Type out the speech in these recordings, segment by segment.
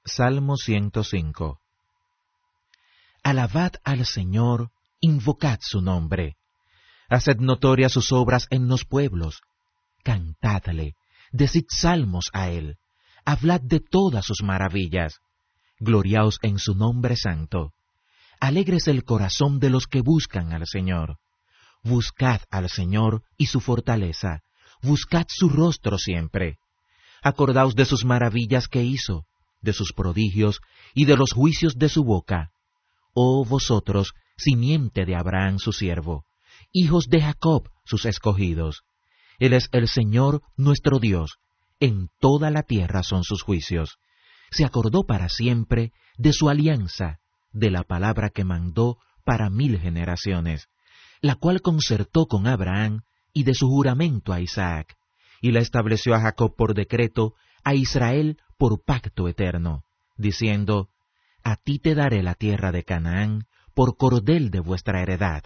Salmo 105. Alabad al Señor, invocad su nombre. Haced notorias sus obras en los pueblos. Cantadle, decid salmos a él. Hablad de todas sus maravillas. Gloriaos en su nombre santo. Alegres el corazón de los que buscan al Señor. Buscad al Señor y su fortaleza. Buscad su rostro siempre. Acordaos de sus maravillas que hizo, de sus prodigios y de los juicios de su boca. Oh vosotros, simiente de Abraham su siervo, hijos de Jacob sus escogidos. Él es el Señor nuestro Dios, en toda la tierra son sus juicios. Se acordó para siempre de su alianza, de la palabra que mandó para 1000 generaciones, la cual concertó con Abraham y de su juramento a Isaac, y la estableció a Jacob por decreto, a Israel por pacto eterno, diciendo: A ti te daré la tierra de Canaán por cordel de vuestra heredad.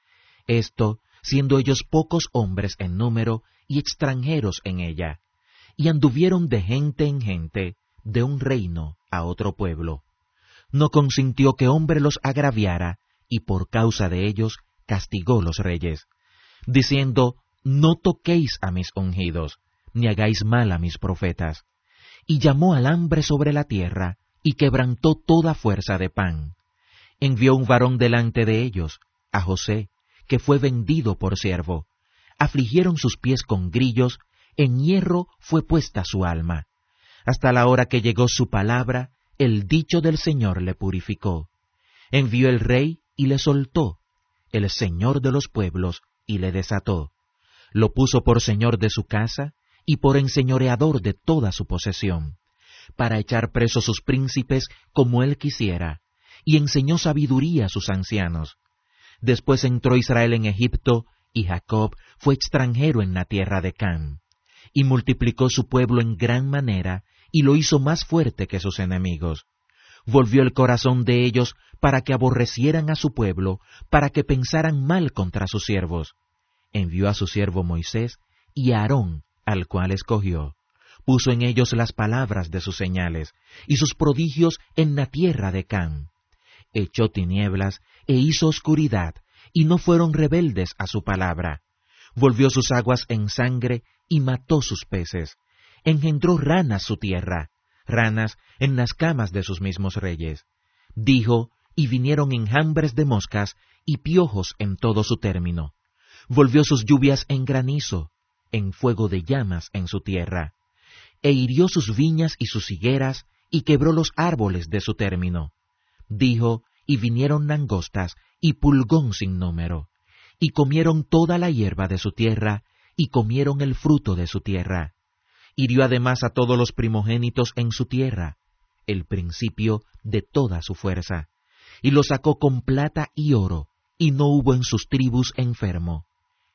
Esto, siendo ellos pocos hombres en número y extranjeros en ella, y anduvieron de gente en gente, de un reino a otro pueblo. No consintió que hombre los agraviara, y por causa de ellos castigó los reyes, diciendo: No toquéis a mis ungidos, ni hagáis mal a mis profetas. Y llamó al hambre sobre la tierra, y quebrantó toda fuerza de pan. Envió un varón delante de ellos, a José, que fue vendido por siervo. Afligieron sus pies con grillos, en hierro fue puesta su alma. Hasta la hora que llegó su palabra, el dicho del Señor le purificó. Envió el rey y le soltó, el Señor de los pueblos, y le desató. Lo puso por señor de su casa, y por enseñoreador de toda su posesión, para echar presos sus príncipes como él quisiera, y enseñó sabiduría a sus ancianos. Después entró Israel en Egipto, y Jacob fue extranjero en la tierra de Cam, y multiplicó su pueblo en gran manera, y lo hizo más fuerte que sus enemigos. Volvió el corazón de ellos para que aborrecieran a su pueblo, para que pensaran mal contra sus siervos. Envió a su siervo Moisés y a Aarón, al cual escogió. Puso en ellos las palabras de sus señales, y sus prodigios en la tierra de Cam. Echó tinieblas e hizo oscuridad, y no fueron rebeldes a su palabra. Volvió sus aguas en sangre y mató sus peces. Engendró ranas su tierra, ranas en las camas de sus mismos reyes. Dijo, y vinieron enjambres de moscas y piojos en todo su término. Volvió sus lluvias en granizo, en fuego de llamas en su tierra. E hirió sus viñas y sus higueras, y quebró los árboles de su término. Dijo, y vinieron langostas, y pulgón sin número. Y comieron toda la hierba de su tierra, y comieron el fruto de su tierra. Hirió además a todos los primogénitos en su tierra, el principio de toda su fuerza. Y lo sacó con plata y oro, y no hubo en sus tribus enfermo.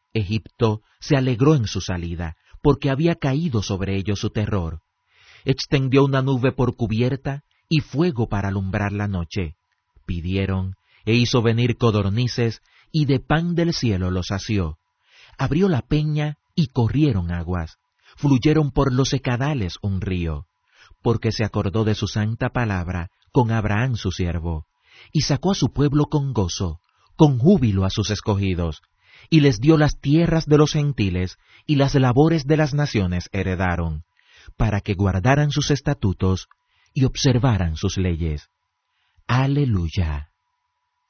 Egipto se alegró en su salida, porque había caído sobre ellos su terror. Extendió una nube por cubierta, y fuego para alumbrar la noche. Pidieron, e hizo venir codornices, y de pan del cielo los sació. Abrió la peña, y corrieron aguas. Fluyeron por los secadales un río. Porque se acordó de su santa palabra, con Abraham su siervo. Y sacó a su pueblo con gozo, con júbilo a sus escogidos. Y les dio las tierras de los gentiles, y las labores de las naciones heredaron, para que guardaran sus estatutos y observaran sus leyes. Aleluya.